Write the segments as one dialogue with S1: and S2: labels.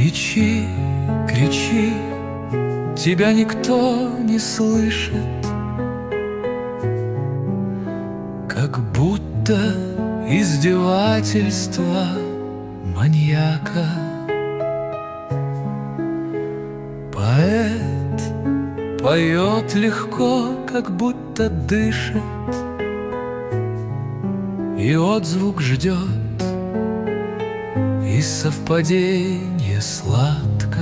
S1: Кричи, кричи, тебя никто не слышит, как будто издевательство маньяка. Поэт поет легко, как будто дышит, и отзвук ждет, и совпадение сладко.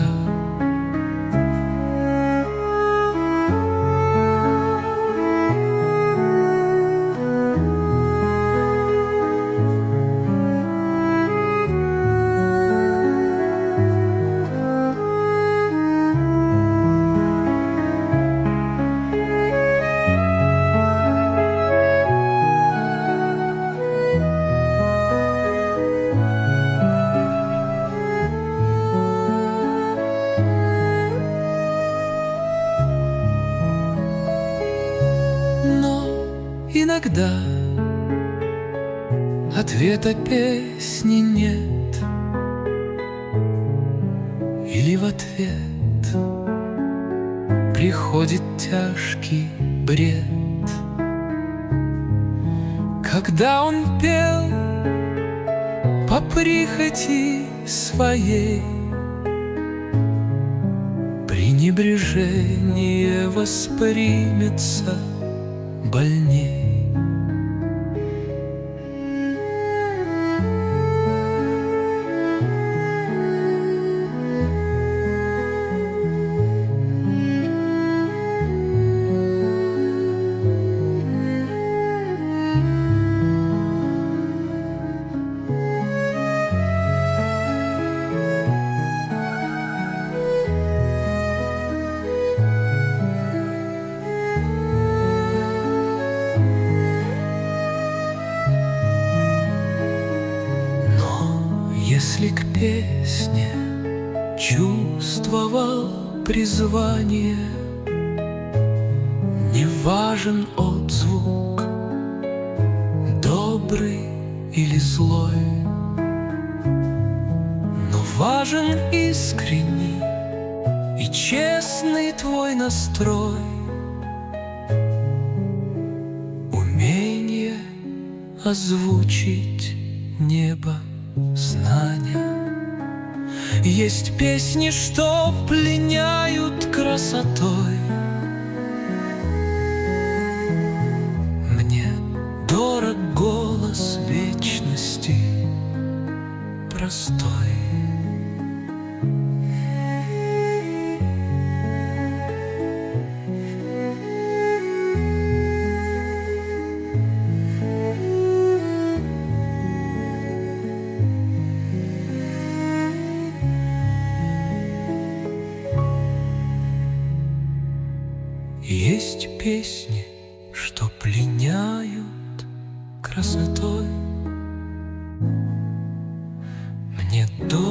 S1: Иногда ответа песни нет, или в ответ приходит тяжкий бред. Когда он пел по прихоти своей, пренебрежение воспримется больней. Если к песне чувствовал призвание, не важен отзвук, добрый или злой, но важен искренний и честный твой настрой, умение озвучить небо знания. Есть песни, что пленяют красотой. Мне дорог голос вечности простой. Есть песни, что пленяют красотой. Мне дорого